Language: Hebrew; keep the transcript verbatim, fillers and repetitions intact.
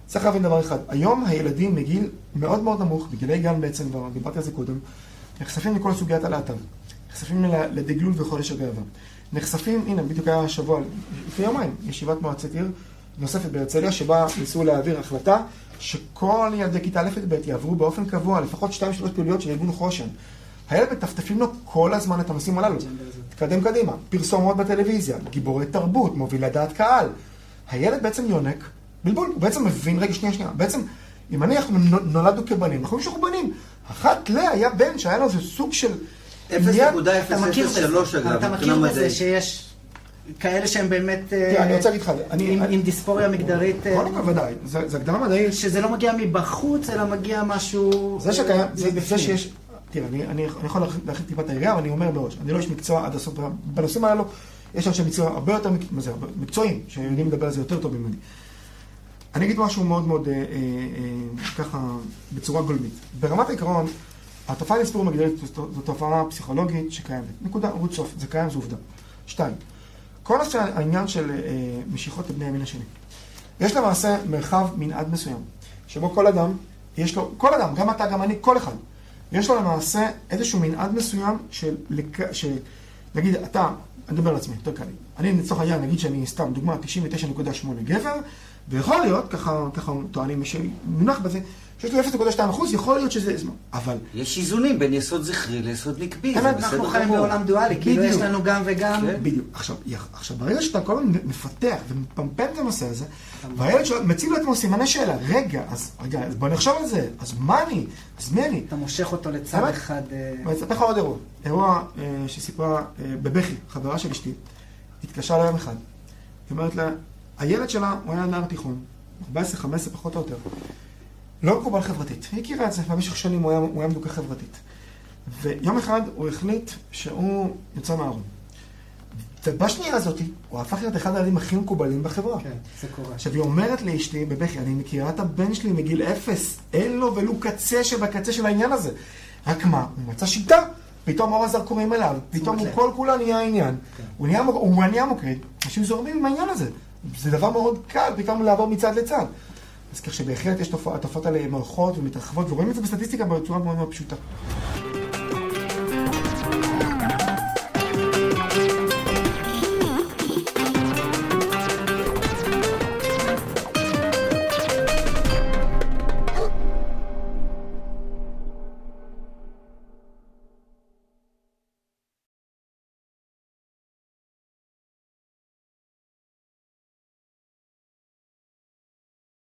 צריך להבין דבר אחד. היום הילדים מגיל מאוד מאוד נמוך, בגילי גן בעצם, כבר דיברתי על זה קודם, נחשפים לכל סוגיית הלהט"ב. נחשפים לדגלול וחודש הגאווה. נחשפים, הנה, בדיוק היה השבוע, לפני יומיים, ישיבת מועצת עיר נוספת בהרצליה, שבה ניסו להעביר החלטה שכל ילדי כיתה א' ב' יעברו באופן קבוע, לפחות שתיים שלוש פעילויות של ארגון חושן. הילד מטפטפים לו כל הזמן את הנושאים הללו. תקדם קדימה, פרסומות בטלוויזיה, גיבורי תרבות, מוביל לדעת קהל. הילד בעצם יונק, בלבול, הוא בעצם מבין, רגע שנייה שנייה, בעצם, אם אני אנחנו נולדנו כבנים, אנחנו שאנחנו בנים. אחת לה היה בן שהיה לו איזה סוג של... אפס נקודה אפס אפס שלוש אגב. אתה מכיר בזה שיש כאלה שהם באמת... אני רוצה להגיד לך, עם דיספוריה מגדרית... כל כך ודאי, זה הגדרה מדעית. שזה לא מגיע מבחוץ, אלא מגיע משהו... זה שקיים, זה שיש... תראה, אני יכול להכין טיפת העירייה, אבל אני אומר בראש, אני לא איש מקצוע עד הסוף, בנושאים האלו, יש אנשי מקצוע הרבה יותר מקצועיים, שיודעים לדבר על זה יותר טוב ממני. אני אגיד משהו מאוד מאוד ככה, בצורה גולמית. ברמת העיקרון, התופעה לספור מגדרית זו תופעה פסיכולוגית שקיימת. נקודה, רות סוף, זה קיים, זו עובדה. שתיים, כל העניין של משיכות לבני המין השני. יש למעשה מרחב מנעד מסוים, שבו כל אדם, יש לו, כל אדם, גם אתה, גם אני, כל אחד, יש לו למעשה איזשהו מנעד מסוים של, של נגיד, אתה, אני מדבר על עצמי, יותר קל לי. אני לצורך העניין, נגיד שאני סתם, דוגמה, תשעים ותשע נקודה שמונה גבר, ויכול להיות, ככה, ככה טוענים, מונח בזה, שיש לי אפס נקודה שתיים אחוז, יכול להיות שזה זמן, אבל... יש איזונים בין יסוד זכרי ליסוד נקבי, זה בסדר גמור. אנחנו חיים בעולם דואלי, כאילו יש לנו גם וגם... בדיוק. עכשיו, ברגע שאתה כל הזמן מפתח ומפמפם את הנושא הזה, והילד מציב לו את סימני שאלה, רגע, אז בוא נחשוב על זה, אז מה אני? אז מי אני? אתה מושך אותו לצד אחד... אני אספר לך עוד אירוע. אירוע שסיפרה בבכי, חברה של אשתי, התקשרה ליום אחד. היא אומרת לה, הילד שלה, הוא היה נער תיכון, ארבע עשרה חמש עשרה פחות או יותר. לא מקובל חברתית. היא הכירה את זה, במשך שנים הוא היה, הוא היה מדוכא חברתית. ויום אחד הוא החליט שהוא יוצא מהארון. ובשנייה הזאת, הוא הפך להיות אחד הילדים הכי מקובלים בחברה. כן, זה קורה. עכשיו, היא אומרת לאשתי, בבכי, אני מכירה את הבן שלי מגיל אפס, אין לו ולו קצה שבקצה של העניין הזה. רק מה? הוא מצא שיטה, פתאום אור הזרקורים אליו, פתאום הוא כל כולה נהיה העניין. הוא נהיה, הוא נהיה מוקד, אנשים זורמים עם העניין הזה. זה דבר מאוד קל, פתאום לעבור מצד לצד. אז כך שבהחלט יש תופעות האלה מלכות ומתרחבות, ורואים את זה בסטטיסטיקה בצורה מאוד מאוד פשוטה.